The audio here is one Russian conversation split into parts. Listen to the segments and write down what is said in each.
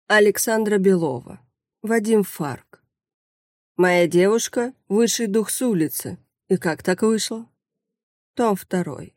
Александра Белова. Вадим Фарк. Моя девушка — высший дух с улицы. И как так вышло? Том 2.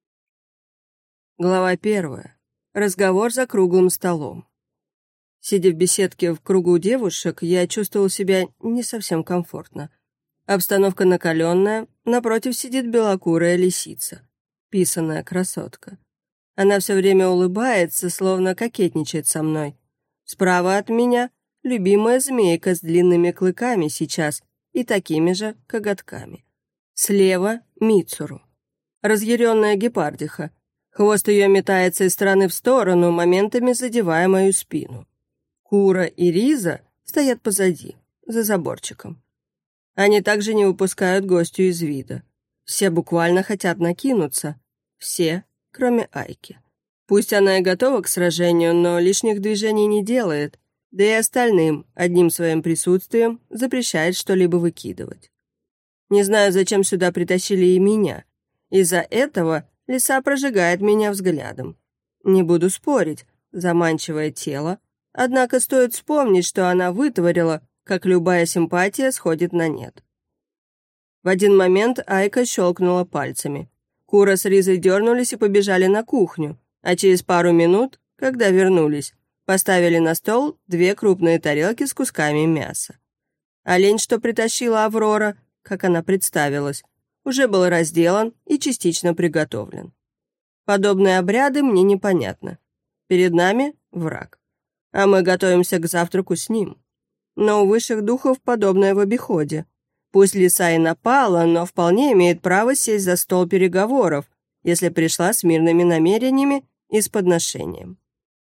Глава 1. Разговор за круглым столом. Сидя в беседке в кругу девушек, я чувствовал себя не совсем комфортно. Обстановка накаленная, напротив сидит белокурая лисица, писаная красотка. Она все время улыбается, словно кокетничает со мной. Справа от меня любимая змейка с длинными клыками сейчас и такими же коготками. Слева Мицуру, разъяренная гепардиха. Хвост ее метается из стороны в сторону, моментами задевая мою спину. Кура и Риза стоят позади, за заборчиком. Они также не выпускают гостью из вида. Все буквально хотят накинуться. Все, кроме Айки. Пусть она и готова к сражению, но лишних движений не делает, да и остальным одним своим присутствием запрещает что-либо выкидывать. Не знаю, зачем сюда притащили и меня. Из-за этого лиса прожигает меня взглядом. Не буду спорить, заманчивое тело, однако стоит вспомнить, что она вытворила, как любая симпатия сходит на нет. В один момент Айка щелкнула пальцами. Кура с Ризой дернулись и побежали на кухню, а через пару минут, когда вернулись, поставили на стол 2 крупные тарелки с кусками мяса. Олень, что притащила Аврора, как она представилась, уже был разделан и частично приготовлен. Подобные обряды мне непонятны. Перед нами враг, а мы готовимся к завтраку с ним. Но у высших духов подобное в обиходе. Пусть лиса и напала, но вполне имеет право сесть за стол переговоров, если пришла с мирными намерениями и с подношением.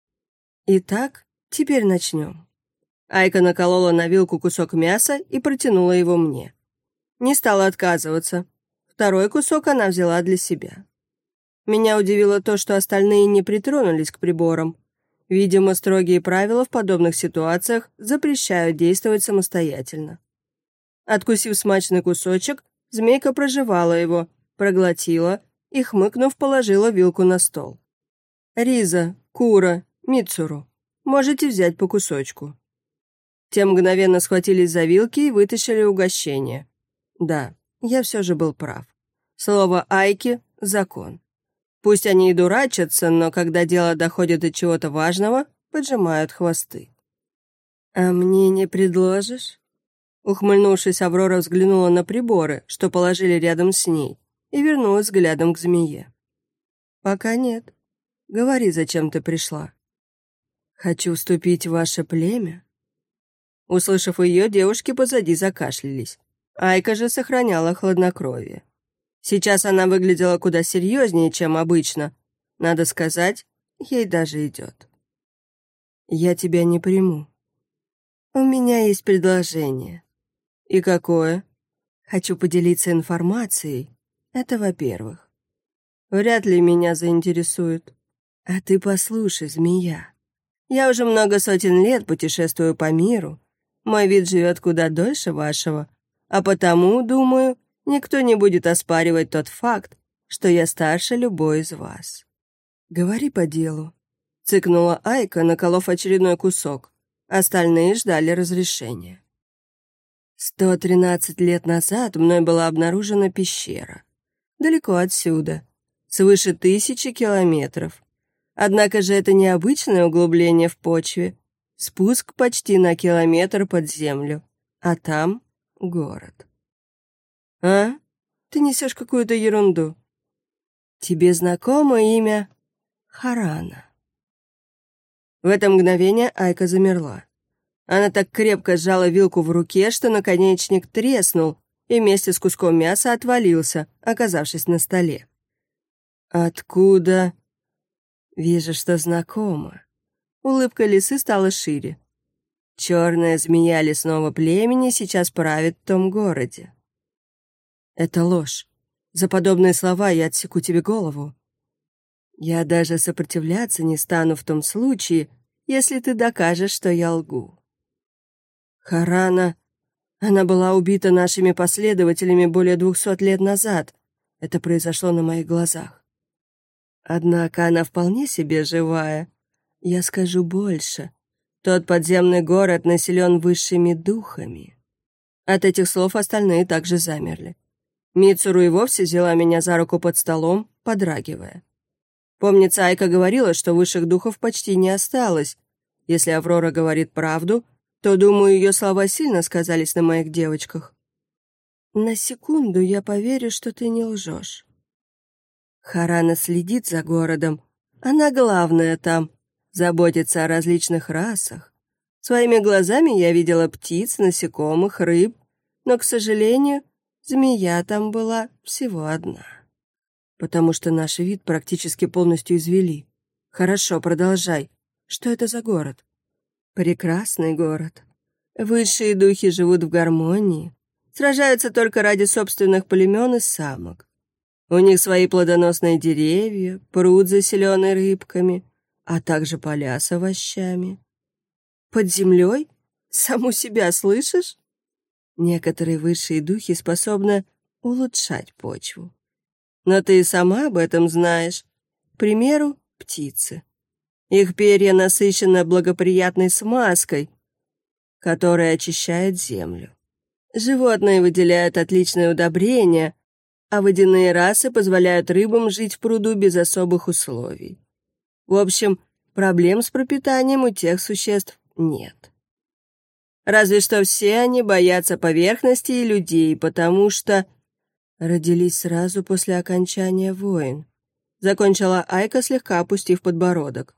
Итак, теперь начнем. Айка наколола на вилку кусок мяса и протянула его мне. Не стала отказываться. 2 кусок она взяла для себя. Меня удивило то, что остальные не притронулись к приборам. Видимо, строгие правила в подобных ситуациях запрещают действовать самостоятельно. Откусив смачный кусочек, змейка прожевала его, проглотила и, хмыкнув, положила вилку на стол. «Риза, Кура, Мицуру, можете взять по кусочку». Те мгновенно схватились за вилки и вытащили угощение. Да, я все же был прав. Слово «айки» — закон. Пусть они и дурачатся, но когда дело доходит до чего-то важного, поджимают хвосты. «А мне не предложишь?» Ухмыльнувшись, Аврора взглянула на приборы, что положили рядом с ней, и вернулась взглядом к змее. «Пока нет. Говори, зачем ты пришла». «Хочу вступить в ваше племя». Услышав ее, девушки позади закашлялись. Айка же сохраняла хладнокровие. Сейчас она выглядела куда серьезнее, чем обычно. Надо сказать, ей даже идет. «Я тебя не приму. У меня есть предложение». «И какое?» «Хочу поделиться информацией. Это во-первых. Вряд ли меня заинтересует. А ты послушай, змея. Я уже много сотен лет путешествую по миру. Мой вид живет куда дольше вашего, а потому, думаю, никто не будет оспаривать тот факт, что я старше любой из вас». «Говори по делу», — цыкнула Айка, наколов очередной кусок. Остальные ждали разрешения. 113 лет назад мной была обнаружена пещера. Далеко отсюда, свыше 1000 километров. Однако же это не обычное углубление в почве. Спуск почти на километр под землю, а там город. «А? Ты несешь какую-то ерунду. Тебе знакомо имя Харана?» В это мгновение Айка замерла. Она так крепко сжала вилку в руке, что наконечник треснул и вместе с куском мяса отвалился, оказавшись на столе. «Откуда?» «Вижу, что знакомо». Улыбка лисы стала шире. «Черная змея лесного племени сейчас правит в том городе». «Это ложь. За подобные слова я отсеку тебе голову. Я даже сопротивляться не стану в том случае, если ты докажешь, что я лгу». «Харана, она была убита нашими последователями более 200 лет назад. Это произошло на моих глазах. Однако она вполне себе живая. Я скажу больше. Тот подземный город населен высшими духами. От этих слов остальные также замерли. Мицуру и вовсе взяла меня за руку под столом, подрагивая. Помнится, Айка говорила, что высших духов почти не осталось. Если Аврора говорит правду, то, думаю, ее слова сильно сказались на моих девочках. На секунду я поверю, что ты не лжешь. Харана следит за городом. Она главная там, заботится о различных расах. Своими глазами я видела птиц, насекомых, рыб, но, к сожалению, змея там была всего одна. Потому что наш вид практически полностью извели. Хорошо, продолжай. Что это за город? Прекрасный город. Высшие духи живут в гармонии, сражаются только ради собственных племен и самок. У них свои плодоносные деревья, пруд, заселенный рыбками, а также поля с овощами. Под землей? Саму себя слышишь? Некоторые высшие духи способны улучшать почву. Но ты и сама об этом знаешь. К примеру, птицы. Их перья насыщены благоприятной смазкой, которая очищает землю. Животные выделяют отличные удобрения, а водяные расы позволяют рыбам жить в пруду без особых условий. В общем, проблем с пропитанием у тех существ нет. Разве что все они боятся поверхности и людей, потому что родились сразу после окончания войн. Закончила Айка, слегка опустив подбородок.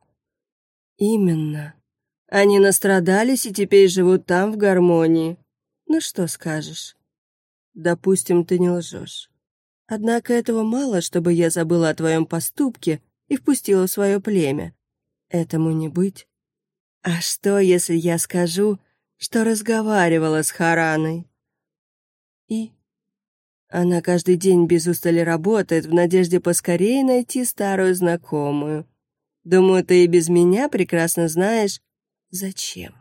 Именно. Они настрадались и теперь живут там в гармонии. Ну что скажешь? Допустим, ты не лжешь. Однако этого мало, чтобы я забыла о твоем поступке и впустила в свое племя. Этому не быть. А что, если я скажу, что разговаривала с Хараной? И она каждый день без устали работает в надежде поскорее найти старую знакомую. Думаю, ты и без меня прекрасно знаешь, зачем.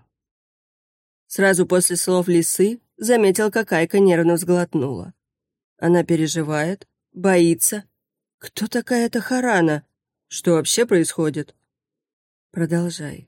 Сразу после слов лисы заметил, как Айка нервно сглотнула. Она переживает, боится. Кто такая эта Харана? Что вообще происходит? Продолжай.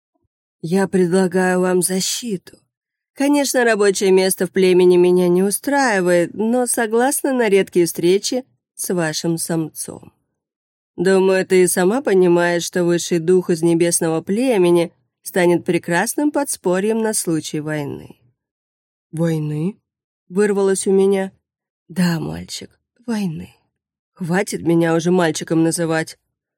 Я предлагаю вам защиту. Конечно, рабочее место в племени меня не устраивает, но согласна на редкие встречи с вашим самцом. Думаю, ты и сама понимаешь, что высший дух из небесного племени станет прекрасным подспорьем на случай войны. «Войны?» — вырвалось у меня. «Да, мальчик, войны. Хватит меня уже мальчиком называть».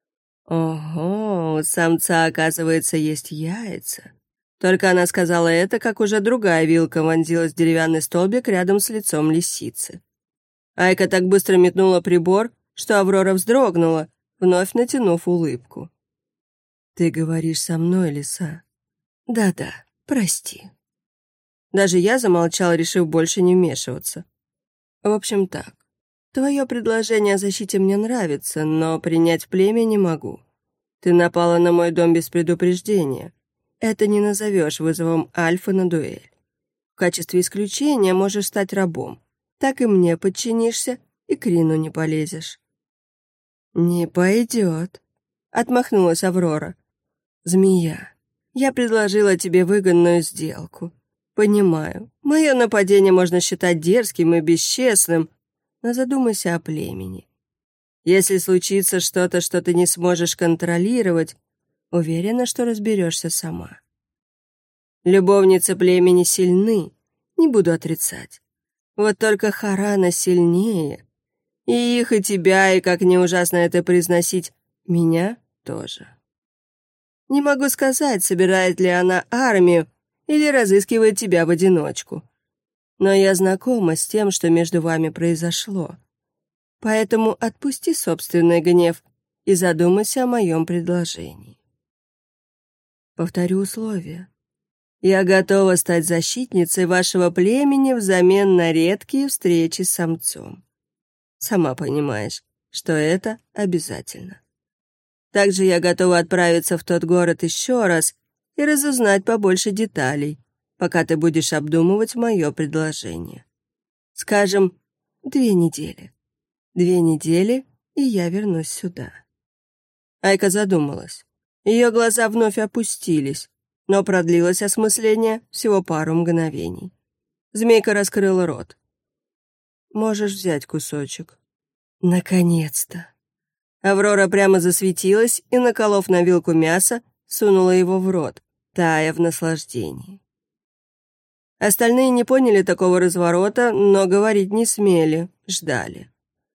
«Ого, у самца, оказывается, есть яйца». Только она сказала это, как уже другая вилка вонзилась в деревянный столбик рядом с лицом лисицы. Айка так быстро метнула прибор, что Аврора вздрогнула, вновь натянув улыбку. «Ты говоришь со мной, лиса?» «Да-да, прости». Даже я замолчал, решив больше не вмешиваться. В общем так, твое предложение о защите мне нравится, но принять в племя не могу. Ты напала на мой дом без предупреждения. Это не назовешь вызовом Альфы на дуэль. В качестве исключения можешь стать рабом. Так и мне подчинишься, и к Рину не полезешь». «Не пойдет», — отмахнулась Аврора. «Змея, я предложила тебе выгодную сделку. Понимаю, мое нападение можно считать дерзким и бесчестным, но задумайся о племени. Если случится что-то, что ты не сможешь контролировать, уверена, что разберешься сама. Любовницы племени сильны, не буду отрицать. Вот только Харана сильнее. И их, и тебя, и, как не ужасно это произносить, меня тоже. Не могу сказать, собирает ли она армию или разыскивает тебя в одиночку. Но я знакома с тем, что между вами произошло. Поэтому отпусти собственный гнев и задумайся о моем предложении. Повторю условия. Я готова стать защитницей вашего племени взамен на редкие встречи с самцом. Сама понимаешь, что это обязательно. Также я готова отправиться в тот город еще раз и разузнать побольше деталей, пока ты будешь обдумывать мое предложение. Скажем, 2 недели. 2 недели, и я вернусь сюда». Айка задумалась. Ее глаза вновь опустились. но продлилось осмысление всего пару мгновений. Змейка раскрыла рот. «Можешь взять кусочек». Наконец-то. Аврора прямо засветилась и, наколов на вилку мяса, сунула его в рот, тая в наслаждении. Остальные не поняли такого разворота, но говорить не смели, ждали.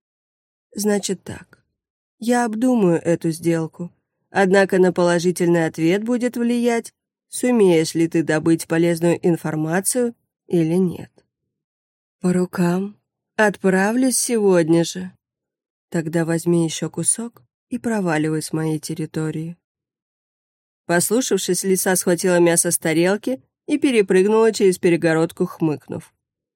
«Значит так, я обдумаю эту сделку, однако на положительный ответ будет влиять, сумеешь ли ты добыть полезную информацию или нет. По рукам. Отправлюсь сегодня же. Тогда возьми еще кусок и проваливай с моей территории». Послушавшись, лиса схватила мясо с тарелки и перепрыгнула через перегородку, хмыкнув.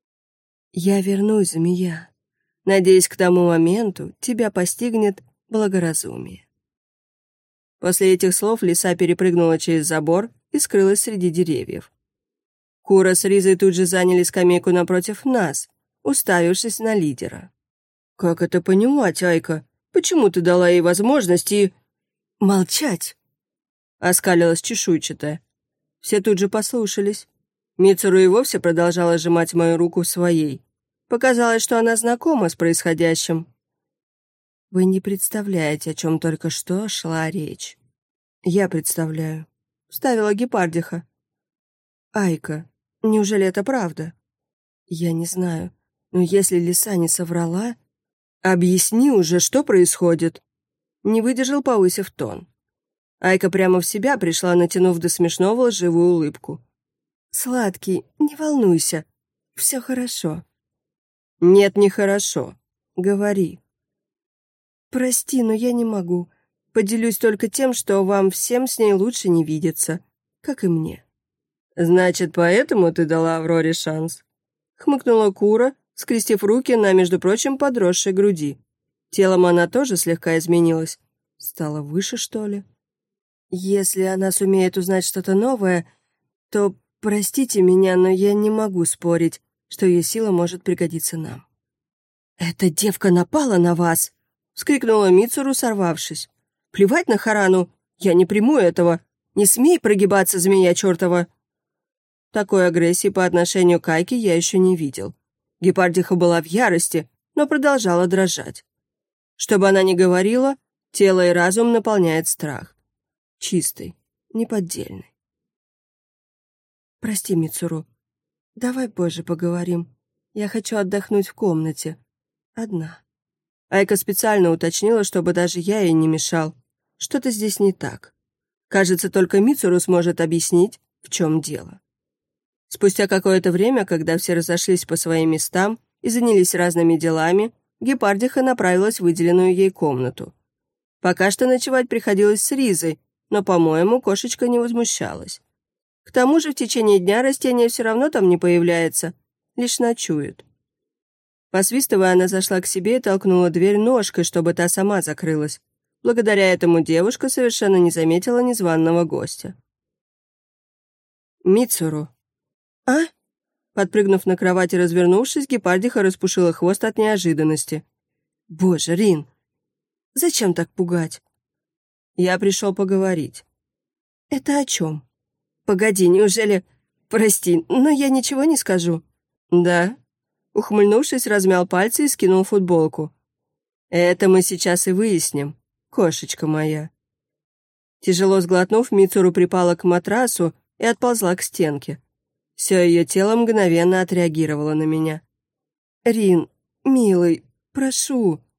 «Я вернусь, змея. Надеюсь, к тому моменту тебя постигнет благоразумие». После этих слов лиса перепрыгнула через забор и скрылась среди деревьев. Кура с Ризой тут же заняли скамейку напротив нас, уставившись на лидера. «Как это понимать, Айка? Почему ты дала ей возможность и...» «Молчать!» — оскалилась чешуйчатая. Все тут же послушались. Мицуру и вовсе продолжала сжимать мою руку в своей. Показалось, что она знакома с происходящим. «Вы не представляете, о чем только что шла речь». «Я представляю», — вставила гепардиха. «Айка, неужели это правда?» «Я не знаю, но если лиса не соврала...» «Объясни уже, что происходит?» Не выдержал, повысив тон. Айка прямо в себя пришла, натянув до смешного лживую улыбку. «Сладкий, не волнуйся, все хорошо». «Нет, не хорошо. Говори». «Прости, но я не могу. Поделюсь только тем, что вам всем с ней лучше не видеться, как и мне». «Значит, поэтому ты дала Авроре шанс?» Хмыкнула Кура, скрестив руки на, между прочим, подросшей груди. Телом она тоже слегка изменилась. Стала выше, что ли? «Если она сумеет узнать что-то новое, то простите меня, но я не могу спорить, что ее сила может пригодиться нам». «Эта девка напала на вас!» — вскрикнула Мицуру, сорвавшись. «Плевать на Харану! Я не приму этого! Не смей прогибаться, змея чертова!» Такой агрессии по отношению к Айке я еще не видел. Гепардиха была в ярости, но продолжала дрожать. Что бы она ни говорила, тело и разум наполняет страх. Чистый, неподдельный. «Прости, Мицуру. Давай позже поговорим. Я хочу отдохнуть в комнате. Одна». Айка специально уточнила, чтобы даже я ей не мешал. Что-то здесь не так. Кажется, только Мицуру сможет объяснить, в чем дело. Спустя какое-то время, когда все разошлись по своим местам и занялись разными делами, гепардиха направилась в выделенную ей комнату. Пока что ночевать приходилось с Ризой, но, по-моему, кошечка не возмущалась. К тому же в течение дня растение все равно там не появляется, лишь ночует. Посвистывая, она зашла к себе и толкнула дверь ножкой, чтобы та сама закрылась. Благодаря этому девушка совершенно не заметила незваного гостя. «Мицуру». «А?» Подпрыгнув на кровати, развернувшись, гепардиха распушила хвост от неожиданности. «Боже, Рин, зачем так пугать?» «Я пришел поговорить». «Это о чем?» «Погоди, неужели...» «Прости, но я ничего не скажу». «Да?» Ухмыльнувшись, размял пальцы и скинул футболку. «Это мы сейчас и выясним, кошечка моя». Тяжело сглотнув, Мицуру припала к матрасу и отползла к стенке. Все ее тело мгновенно отреагировало на меня. «Рин, милый, прошу».